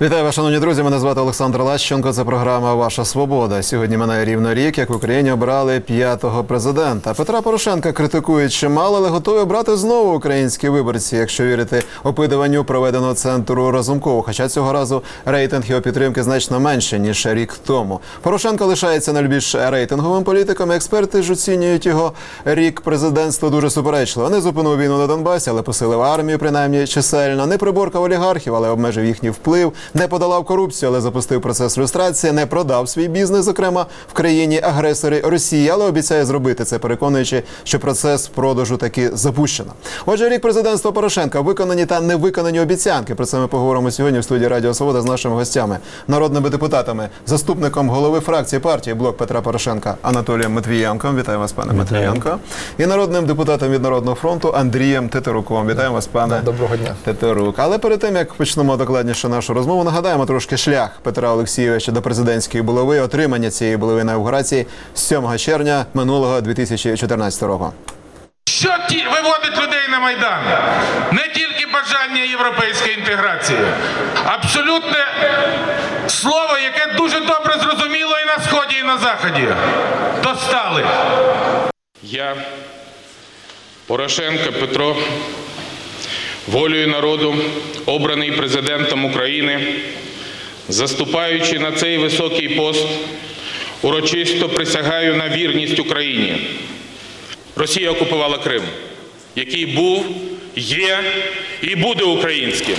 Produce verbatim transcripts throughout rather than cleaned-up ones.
Вітаю вас, шановні друзі, мене звати Олександр Лащенко, це програма «Ваша свобода». Сьогодні минає рівно рік, як в Україні обрали п'ятого президента. Петра Порошенка критикують чимало, але готові обрати знову українські виборці, якщо вірити опитуванню, проведеного центру Разумкова. Хоча цього разу рейтинг його підтримки значно менше, ніж рік тому. Порошенко лишається найбільш рейтинговим політиком, і експерти ж оцінюють його рік президентства дуже суперечливо. Не зупинив війну на Донбасі, але посилив армію, принаймні чисельно. Не приборкав олігархів, але обмежив їхній вплив. Не подолав корупцію, але запустив процес люстрації, не продав свій бізнес, зокрема, в країні-агресорі Росії, але обіцяє зробити це, переконуючи, що процес продажу таки запущено. Отже, рік президентства Порошенка, виконані та невиконані обіцянки. Про це ми поговоримо сьогодні в студії Радіо Свобода з нашими гостями, народними депутатами, заступником голови фракції партії «Блок Петра Порошенка» Анатолієм Матвієнком. Вітаю вас, пане Матвієнко. І народним депутатом від Народного фронту Андрієм Тетеруком. Вітаю вас, пане Доброго дня. Тетерук. Але перед тим, як почнемо докладніше нашу розмову, нагадаємо трошки шлях Петра Олексійовича до президентської булави, отримання цієї булави на інаугурації сьомого червня минулого дві тисячі чотирнадцятого року. Що ті виводить людей на Майдан? Не тільки бажання європейської інтеграції. Абсолютне слово, яке дуже добре зрозуміло і на Сході, і на Заході. Достали. Я, Порошенко Петро, волею народу, обраний президентом України, заступаючи на цей високий пост, урочисто присягаю на вірність Україні. Росія окупувала Крим, який був, є і буде українським.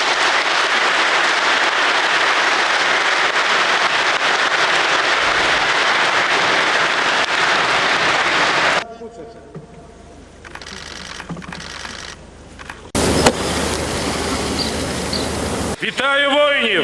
Вітаю воїнів!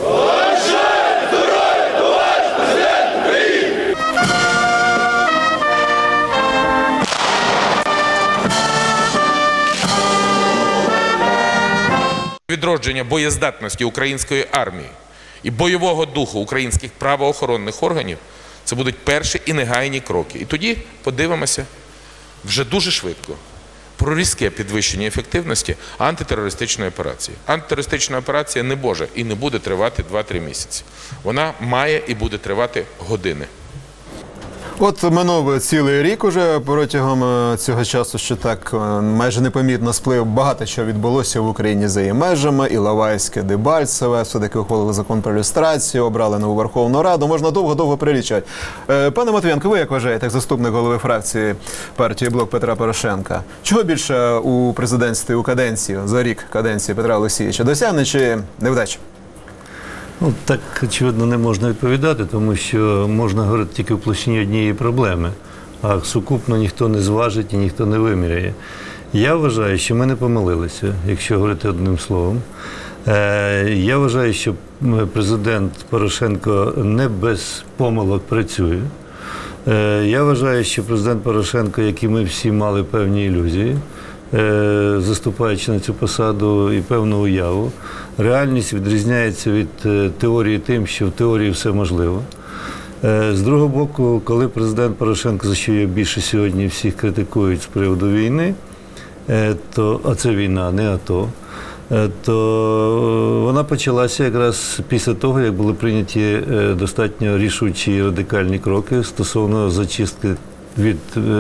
Відродження боєздатності української армії і бойового духу українських правоохоронних органів – це будуть перші і негайні кроки. І тоді подивимося вже дуже швидко про різке підвищення ефективності антитерористичної операції. Антитерористична операція не може і не буде тривати два-три місяці. Вона має і буде тривати години. От минув цілий рік уже, протягом цього часу, що так майже непомітно сплив, багато що відбулося в Україні за її межами, Іловайське, Дебальцеве, все-таки ухвалили закон про люстрацію, обрали нову Верховну Раду, можна довго-довго перелічувати. Пане Матвієнко, ви як вважаєте, як заступник голови фракції партії «Блок Петра Порошенка», чого більше у президентстві у каденції, за рік каденції Петра Олексійовича, досягнень чи невдачі? Ну, так, очевидно, не можна відповідати, тому що можна говорити тільки в площині однієї проблеми, а сукупно ніхто не зважить і ніхто не виміряє. Я вважаю, що ми не помилилися, якщо говорити одним словом. Я вважаю, що президент Порошенко не без помилок працює. Я вважаю, що президент Порошенко, як і ми всі, мали певні ілюзії, заступаючи на цю посаду, і певну уяву. Реальність відрізняється від теорії тим, що в теорії все можливо. З другого боку, коли президент Порошенко, за що його більше сьогодні всіх критикують з приводу війни, то, а це війна, не АТО, то вона почалася якраз після того, як були прийняті достатньо рішучі і радикальні кроки стосовно зачистки від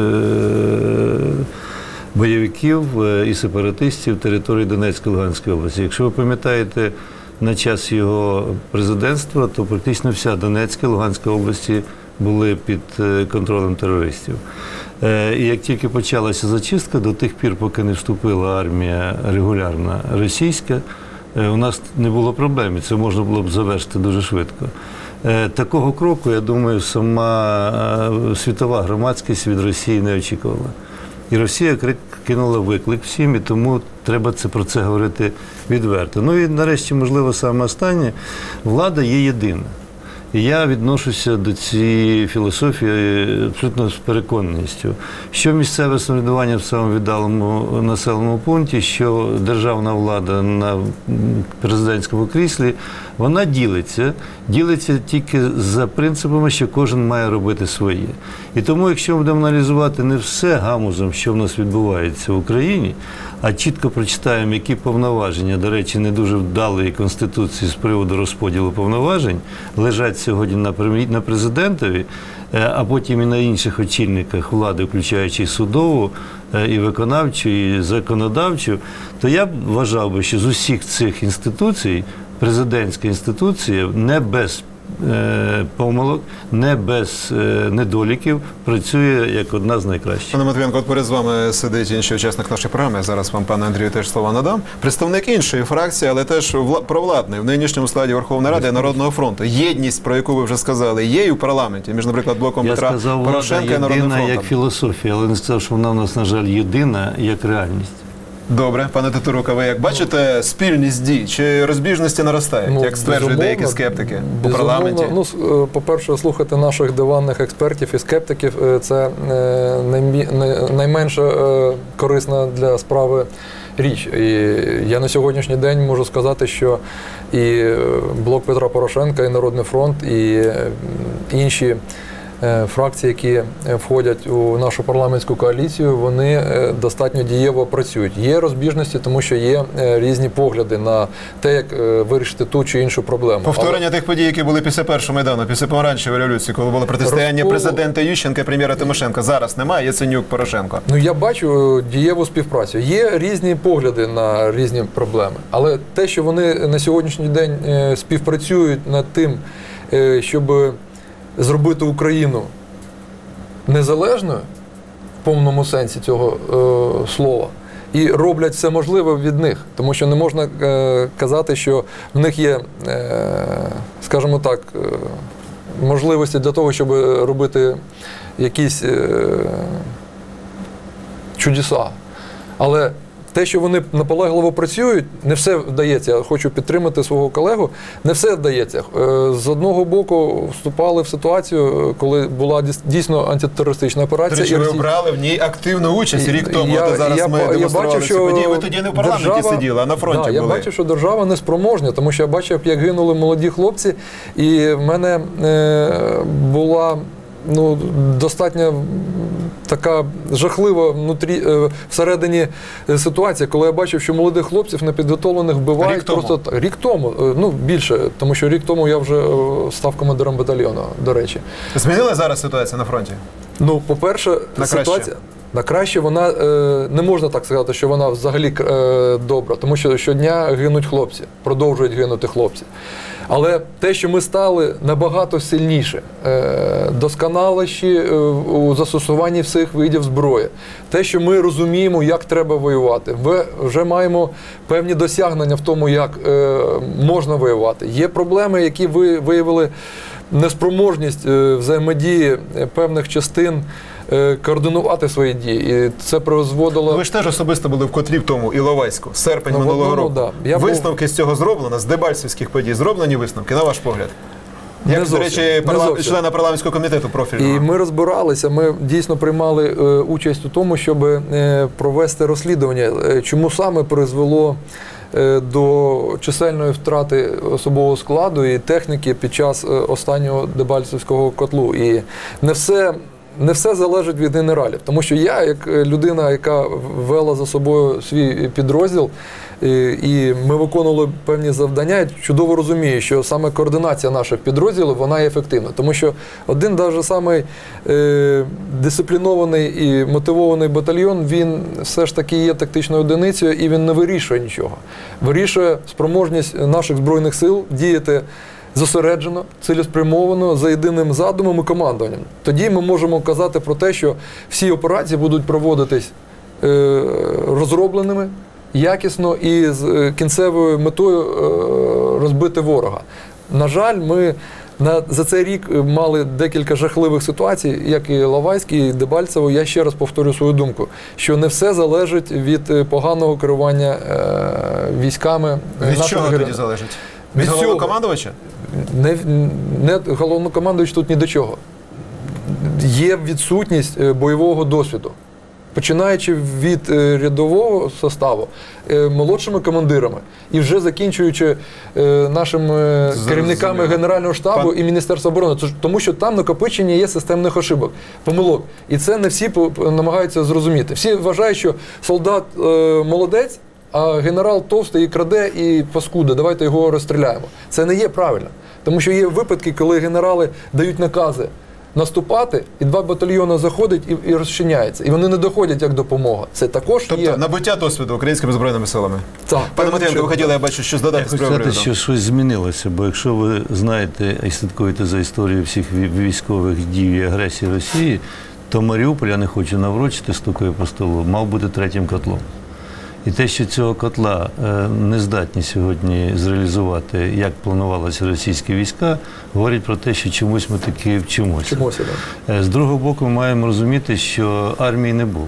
бойовиків і сепаратистів території Донецької і Луганської області. Якщо ви пам'ятаєте, на час його президентства, то практично вся Донецька і Луганська області були під контролем терористів. І як тільки почалася зачистка, до тих пір, поки не вступила армія регулярна російська, у нас не було проблем, і це можна було б завершити дуже швидко. Такого кроку, я думаю, сама світова громадськість від Росії не очікувала. І Росія кинула виклик всім, і тому треба це, про це говорити відверто. Ну і нарешті, можливо, саме останнє, влада є єдина. І я відношуся до цієї філософії абсолютно з переконаністю, що місцеве самоврядування в самому віддалому населеному пункті, що державна влада на президентському кріслі, вона ділиться, ділиться тільки за принципами, що кожен має робити своє. І тому, якщо ми будемо аналізувати не все гамузом, що в нас відбувається в Україні, а чітко прочитаємо, які повноваження, до речі, не дуже вдалої Конституції з приводу розподілу повноважень, лежать сьогодні на прем'єр- на президентові, а потім і на інших очільниках влади, включаючи і судову, і виконавчу, і законодавчу, то я б вважав би, що з усіх цих інституцій президентська інституція не без е, помилок, не без е, недоліків працює як одна з найкращих. Пане Матвієнко, от поряд з вами сидить інший учасник нашої програми. Я зараз вам, пане Андрію, теж слова надам. Представник іншої фракції, але теж вла- провладний в нинішньому складі Верховної Ради Народного фронту. Єдність, про яку ви вже сказали, є і в парламенті між, наприклад, блоком Я Петра сказав, влада Порошенка і Народним єдина фронтом. як філософія, але не сказав, що вона в нас, на жаль, єдина як реальність. Добре, пане Тетерука, ви як бачите спільність дій чи розбіжності наростають, Ну, як стверджують безумовно, деякі скептики у безумовно. парламенті? Ну, с- е, по-перше, слухати наших диванних експертів і скептиків е, – це е, наймі- най- найменше е, корисна для справи річ. І я на сьогоднішній день можу сказати, що і е, блок Петра Порошенка, і Народний фронт, і е, інші е, фракції, які е, входять у нашу парламентську коаліцію, вони е, достатньо дієво працюють. Є розбіжності, тому що є е, різні погляди на те, як е, вирішити ту чи іншу проблему. Повторення тих подій, які були після першого Майдану, після помаранчевої революції, коли було протистояння Розколу- президента Ющенка і прем'єра Тимошенка. Зараз немає, Яценюк, Порошенко. Ну, я бачу дієву співпрацю. Є різні погляди на різні проблеми. Але те, що вони на сьогоднішній день е, співпрацюють над тим, е, щоб зробити Україну незалежною в повному сенсі цього е, слова, і роблять все можливе від них. Тому що не можна е, казати, що в них є, е, скажімо так, е, можливості для того, щоб робити якісь е, чудеса. Але те, що вони наполегливо працюють, не все вдається. Я хочу підтримати свого колегу. Не все вдається. Е, З одного боку вступали в ситуацію, коли була дійс- дійсно антитерористична До операція. речі, і ви Росія- обрали в ній активну участь рік тому. Я- От зараз я ми ба- я демонстрували бачив, ці що події. Ви тоді не в парламенті держава- сиділи, а на фронті Да, я були. бачив, що держава не спроможня, тому що я бачив, як гинули молоді хлопці, і в мене е, була ну, достатньо така жахлива внутрі, е, всередині е, ситуація, коли я бачив, що молодих хлопців непідготовлених вбивають Рік тому? просто так. Рік тому, е, ну більше, тому що рік тому я вже е, став командиром батальйону, до речі. Змінила зараз ситуація на фронті? Ну, по-перше, На ситуація краще? на краще вона е, не можна так сказати, що вона взагалі е, добра, тому що щодня гинуть хлопці, продовжують гинути хлопці. Але те, що ми стали набагато сильніше, е, досконаліші е, у застосуванні всіх видів зброї, те, що ми розуміємо, як треба воювати, ми вже маємо певні досягнення в тому, як е, можна воювати. Є проблеми, які ви виявили неспроможність е, взаємодії певних частин е, координувати свої дії. І це призводило... Ви ж теж особисто були в котлі в тому Іловайську, серпень Ну, в минулого одному, року. да. Я був- Висновки з цього зроблено, з дебальцевських подій зроблені висновки, на ваш погляд? Не Як, до зовсім, речі, не парла... зовсім. члена парламентського комітету профільного. І ми розбиралися, ми дійсно приймали е, участь у тому, щоб е, провести розслідування, е, чому саме призвело е, до чисельної втрати особового складу і техніки під час е, останнього Дебальцевського котлу. І не все, не все залежить від генералів, тому що я, як е, людина, яка вела за собою свій підрозділ, і, і ми виконували певні завдання, я чудово розумію, що саме координація наших підрозділів, вона є ефективна. Тому що один навіть самий е, дисциплінований і мотивований батальйон, він все ж таки є тактичною одиницею і він не вирішує нічого. Вирішує спроможність наших Збройних сил діяти зосереджено, цілеспрямовано, за єдиним задумом і командуванням. Тоді ми можемо казати про те, що всі операції будуть проводитись е, розробленими, якісно і з е, кінцевою метою е, розбити ворога. На жаль, ми на, за цей рік мали декілька жахливих ситуацій, як і Іловайський, і Дебальцево. Я ще раз повторю свою думку, що не все залежить від е, поганого керування е, військами. Від нашими чого героями. тоді залежить? Від Від всього. головнокомандувача? не, не головнокомандуючий тут ні до чого. Є відсутність е, бойового досвіду. Починаючи від е, рядового составу, е, молодшими командирами і вже закінчуючи е, нашими е, керівниками Генерального штабу Пан... і Міністерства оборони. Тож, тому що там накопичення є системних ошибок, помилок. І це не всі по- по- намагаються зрозуміти. Всі вважають, що солдат е, молодець, а генерал товстий і краде, і паскуда, давайте його розстріляємо. Це не є правильно. Тому що є випадки, коли генерали дають накази наступати, і два батальйони заходять і, і розчиняються. І вони не доходять як допомога. Це також Тобто є... набуття досвіду українськими збройними силами. Так, Пане Матвієнко, ви хотіли, я бачу, щось додати Я з хочу цього сказати, приводу. що щось змінилося, бо якщо ви знаєте і слідкуєте за історією всіх ві- військових дій і агресії Росії, то Маріуполь, я не хочу наврочити, стукаю по столу, мав бути третім котлом. І те, що цього котла е, не здатні сьогодні зреалізувати, як планувалися російські війська, говорить про те, що чомусь ми таки вчимося. Чомусь, да. Е, З другого боку, ми маємо розуміти, що армії не було.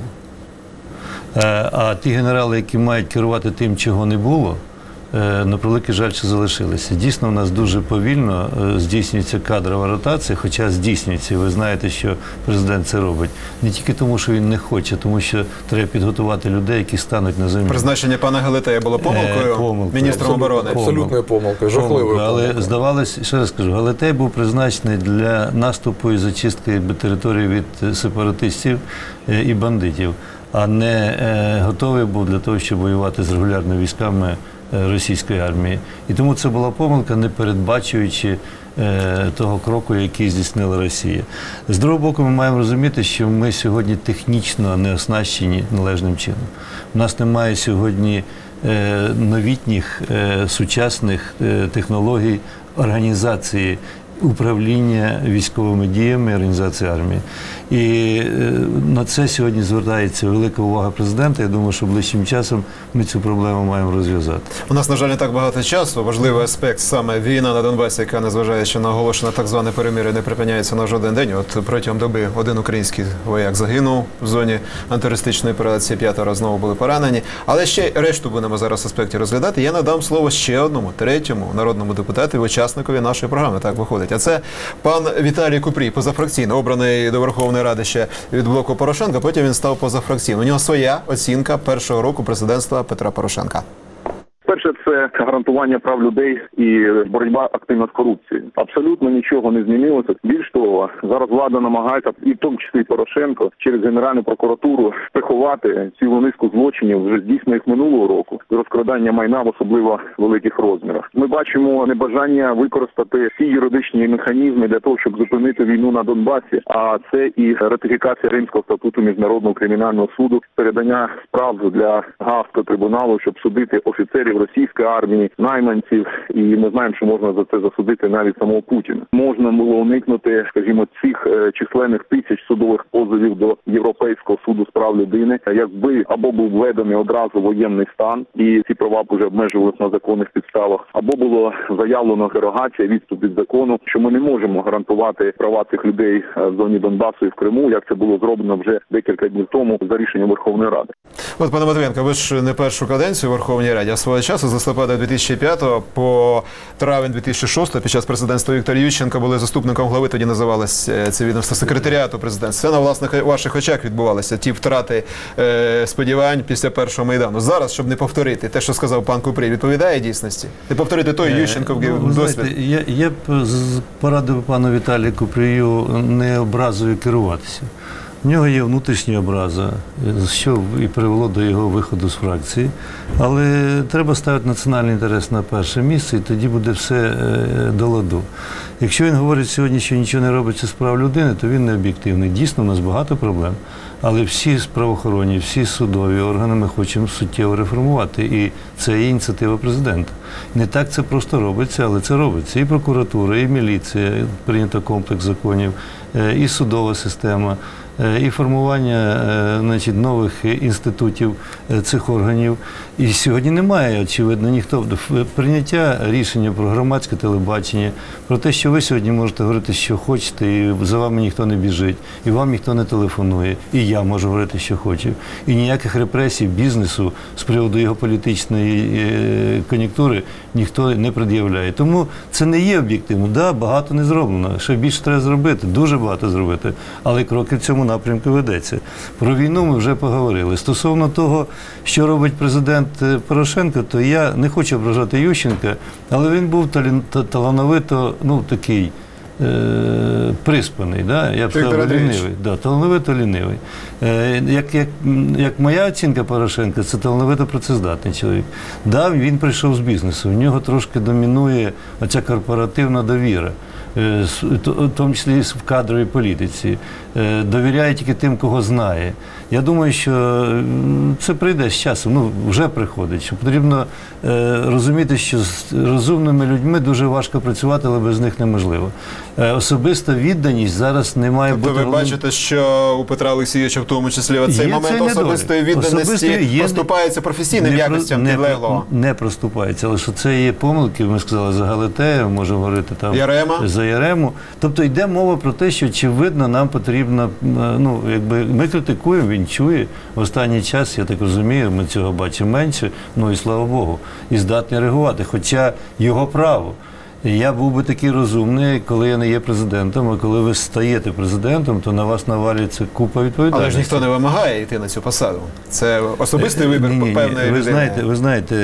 Е, А ті генерали, які мають керувати тим, чого не було, е, на превеликий жаль, що залишилися. Дійсно, у нас дуже повільно е, здійснюється кадрова ротація, хоча здійснюється. І ви знаєте, що президент це робить. Не тільки тому, що він не хоче, тому що треба підготувати людей, які стануть на заміну. Призначення пана Гелетея було помилкою Е, помилкою. міністром оборони. Абсолютною помилкою, жахливою Помилка, але помилкою. здавалось, ще раз кажу, Галетей був призначений для наступу і зачистки території від сепаратистів е, і бандитів, а не е, готовий був для того, щоб воювати з регулярними військами е, російської армії. І тому це була помилка, не передбачуючи е, того кроку, який здійснила Росія. З другого боку, ми маємо розуміти, що ми сьогодні технічно не оснащені належним чином. У нас немає сьогодні е, новітніх, е, сучасних е, технологій організації управління військовими діями, організації армії. І е, на це сьогодні звертається велика увага президента. Я думаю, що ближчим часом ми цю проблему маємо розв'язати. У нас, на жаль, не так багато часу. Важливий аспект саме війна на Донбасі, яка, незважаючи на оголошене так зване перемир'я, не припиняється на жоден день. От протягом доби один український вояк загинув в зоні антитерористичної операції, п'ятеро знову були поранені. Але ще решту будемо зараз аспекті розглядати. Я надам слово ще одному, третьому народному депутату, учасникові нашої програми. Так виходить. А це пан Віталій Купрій, позафракційно, обраний до Верховної Ради ще від блоку Порошенка, потім він став позафракційним. У нього своя оцінка першого року президентства Петра Порошенка. Перше, це гарантування прав людей і боротьба активна з корупцією. Абсолютно нічого не змінилося. Більш того, зараз влада намагається, і в тому числі і Порошенко, через Генеральну прокуратуру приховати цілу низку злочинів, вже здійснених минулого року, розкрадання майна в особливо великих розмірах. Ми бачимо небажання використати всі юридичні механізми для того, щоб зупинити війну на Донбасі, а це і ратифікація Римського статуту Міжнародного кримінального суду, передання справ для Гаазького трибуналу, щоб судити офіцерів російської армії, найманців, і ми знаємо, що можна за це засудити навіть самого Путіна. Можна було уникнути, скажімо, цих е, численних тисяч судових позовів до Європейського суду з прав людини, якби або був введений одразу воєнний стан, і ці права б вже обмежувалися на законних підставах, або було заявлено дерогація, відступ від закону, що ми не можемо гарантувати права цих людей в зоні Донбасу і в Криму, як це було зроблено вже декілька днів тому за рішенням Верховної Ради. От, пане Матвієнко, ви ж не першу каденцію у Верховній Раді, а свого часу з листопада дві тисячі п'ятого по травень дві тисячі шостого під час президентства Віктора Ющенка були заступником глави, тоді називалося це відомство секретаріату президентства. Це на власних ваших очах відбувалися ті втрати е, сподівань після першого Майдану. Зараз, щоб не повторити те, що сказав пан Купрій, відповідає дійсності? Не повторити той Ющенковський Ну, ви досвід? знаєте, я, я б з- порадив пану Віталію Купрію не образою керуватися. В нього є внутрішня образа, що і привело до його виходу з фракції. Але треба ставити національний інтерес на перше місце, і тоді буде все е, до ладу. Якщо він говорить сьогодні, що нічого не робиться з прав людини, то він не об'єктивний. Дійсно, у нас багато проблем. Але всі правоохоронні, всі судові органи ми хочемо суттєво реформувати. І це є ініціатива президента. Не так це просто робиться, але це робиться. І прокуратура, і міліція, прийнято комплекс законів, і судова система. е, і формування е, значить, нових інститутів е, цих органів. І сьогодні немає, очевидно, ніхто. Прийняття рішення про громадське телебачення, про те, що ви сьогодні можете говорити, що хочете, і за вами ніхто не біжить, і вам ніхто не телефонує, і я можу говорити, що хочу. І ніяких репресій бізнесу з приводу його політичної е, кон'юнктури ніхто не пред'являє. Тому це не є об'єктивно. Да, багато не зроблено, ще більше треба зробити, дуже багато зробити, але кроки в цьому напрямку ведеться. Про війну ми вже поговорили. Стосовно того, що робить президент Порошенко, то я не хочу ображати Ющенка, але він був талановито, ну, такий, Е, приспаний, да? Я б сказав, лінивий. Да, талановито лінивий. Е, як, як, як моя оцінка Порошенка, це талановито працездатний чоловік. Да, він прийшов з бізнесу, в нього трошки домінує оця корпоративна довіра, е, в тому числі в кадровій політиці. Е, довіряє тільки тим, кого знає. Я думаю, що це прийде з часом, ну, вже приходить, що потрібно е, розуміти, що з розумними людьми дуже важко працювати, але без них неможливо. Е, особиста відданість зараз не має тобто бути... ви бачите, що у Петра Олексійовича в тому числі оцей є момент особистої відданості Особистої є... поступається професійним не, якостям не, підлеглого? Не проступається, але що це є помилки, ми сказали, за Галатея, можемо говорити там Ярема. За Ярему. Тобто йде мова про те, що, очевидно, нам потрібно, ну, якби, ми критикуємо, він чує. В останній час, я так розумію, ми цього бачимо менше, ну і слава Богу, і здатні реагувати, хоча його право. Я був би такий розумний, коли я не є президентом, а коли ви стаєте президентом, то на вас навалюється купа відповідальності. Але ж ніхто не вимагає йти на цю посаду. Це особистий вибір ні, ні, певної ви людини. знаєте, ви знаєте,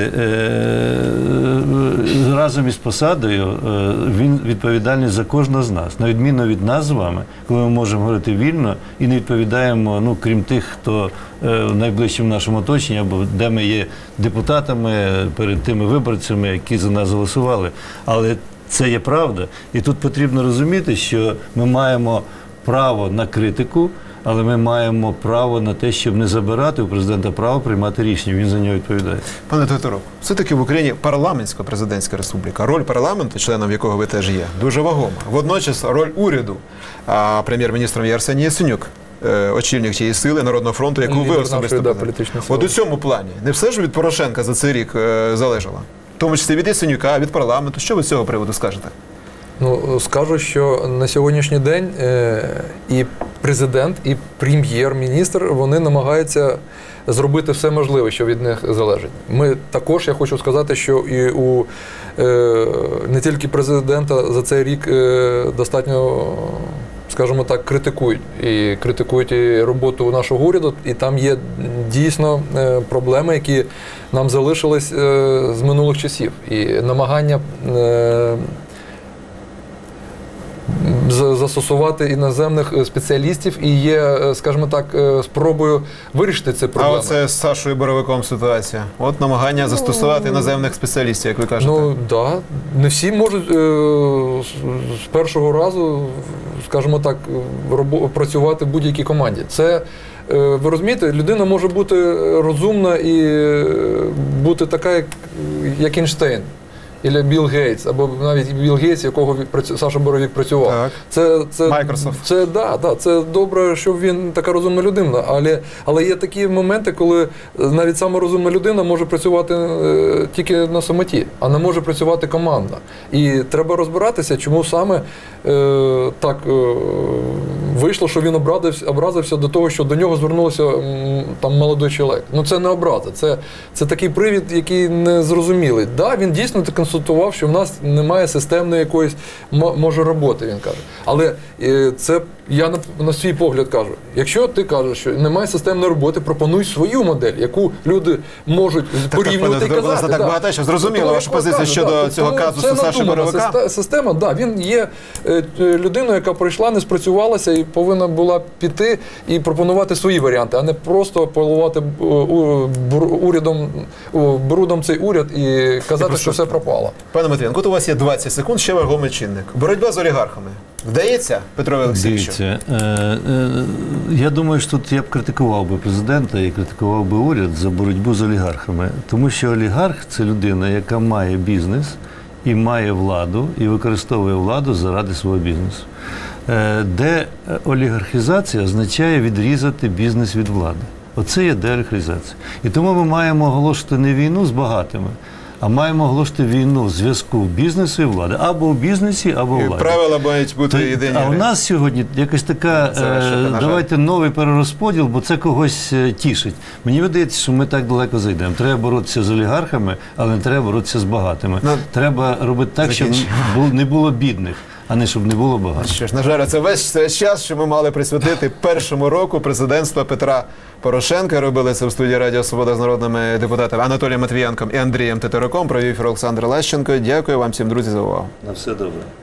е, разом із посадою е, він відповідальний за кожного з нас. На відміну від нас з вами, коли ми можемо говорити вільно і не відповідаємо, ну, крім тих, хто е, в найближчому нашому оточенні, або де ми є депутатами перед тими виборцями, які за нас голосували. Але це є правда. І тут потрібно розуміти, що ми маємо право на критику, але ми маємо право на те, щоб не забирати у президента право приймати рішення. Він за нього відповідає. Пане Тойторов, все-таки в Україні парламентсько-президентська республіка. Роль парламенту, членом якого ви теж є, дуже вагома. Водночас роль уряду, а прем'єр-міністром є Арсеній Яценюк, очільник тієї сили Народного фронту, яку ви особисто да, представляєте. От у цьому плані не все ж від Порошенка за цей рік залежало? В тому числі від Яценюка, від парламенту. Що ви з цього приводу скажете? Ну, скажу, що на сьогоднішній день е, і президент, і прем'єр-міністр, вони намагаються зробити все можливе, що від них залежить. Ми також, я хочу сказати, що і у е, не тільки президента за цей рік е, достатньо, скажімо так, критикують. І критикують і роботу нашого уряду, і там є дійсно е, проблеми, які нам залишились е, з минулих часів. І намагання е, застосувати іноземних спеціалістів і є, скажімо так, спробою вирішити ці проблеми. А оце з Сашою Боровиком ситуація. От намагання застосувати іноземних спеціалістів, як ви кажете. Ну, так. Да. Не всі можуть е, з першого разу, скажімо так, робо, працювати в будь-якій команді. Це, е, ви розумієте, людина може бути розумна і бути така, як, як Ейнштейн. Або Білл Гейтс, або навіть Білл Гейтс, якого Саша Боровик працював. Так. Це, це, Microsoft. Це, да, да, це добре, що він така розумна людина, але, але є такі моменти, коли навіть сама розумна людина може працювати е, тільки на самоті, а не може працювати команда. І треба розбиратися, чому саме е, так е, вийшло, що він образився, образився до того, що до нього звернувся м, там молодий чоловік. Ну це не образа, це, це такий привід, який не зрозумілий. Да, він дійсно консультував, що в нас немає системної якоїсь, може, роботи, він каже. Але е, це я на, на свій погляд кажу. Якщо ти кажеш, що немає системної роботи, пропонуй свою модель, яку люди можуть порівнювати і казати. Так, так багато, що зрозуміло вашу позицію щодо да, цього казусу Саші Боровика. Система, да, він є е, людиною, яка прийшла, не спрацювалася і повинна була піти і пропонувати свої варіанти, а не просто поливати урядом, брудом цей уряд і казати, що все пропало. Пане Матвієнко, от у вас є двадцять секунд, ще вагомий чинник. Боротьба з олігархами. Вдається, Петро Олексійовичу? Дивіться, е, е, я думаю, що тут я б критикував би президента і критикував би уряд за боротьбу з олігархами. Тому що олігарх – це людина, яка має бізнес і має владу, і використовує владу заради свого бізнесу. Е, Деолігархізація означає відрізати бізнес від влади. Оце є деолігархізація. І тому ми маємо оголошувати не війну з багатими, а маємо оголошувати війну зв'язку бізнесу і влади. Або в бізнесі, або в І владі. правила мають бути То- єдині. А у нас сьогодні якась така, Завершити, е, на жаль. давайте новий перерозподіл, бо це когось е, тішить. Мені видається, що ми так далеко зайдемо. Треба боротися з олігархами, але не треба боротися з багатими. Ну, Треба робити так, щоб закінчуємо. бу- не було бідних, а не щоб не було багатих. Що ж, на жаль, це весь цей час, що ми мали присвятити першому року президентства Петра Порошенка. Робили це в студії Радіо Свобода з народними депутатами Анатолієм Матвієнком і Андрієм Тетеруком. Провів ефір Олександр Лащенко. Дякую вам всім, друзі, за увагу. На все добре.